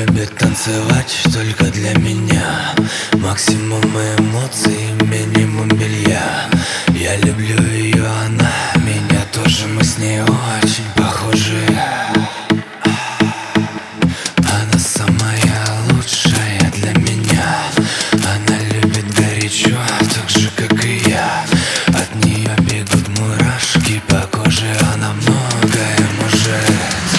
любит танцевать только для меня. Максимум эмоций, минимум белья. Я люблю ее, она меня тоже. Мы с ней очень похожи. Она самая лучшая для меня. Она любит горячо, так же как и я. От нее бегут мурашки по коже. Она многое может.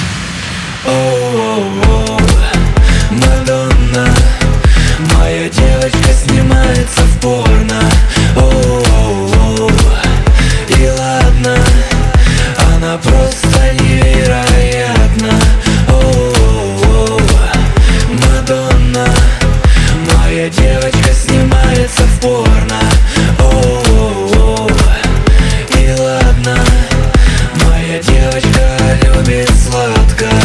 Оу-оу-оу, Мадонна, моя девочка снимается в порно. Оу-оу-оу, и ладно, она просто невероятна. Оу-оу-оу, Мадонна, моя девочка снимается в порно. Оу-оу-оу, и ладно, моя девочка любит сладко.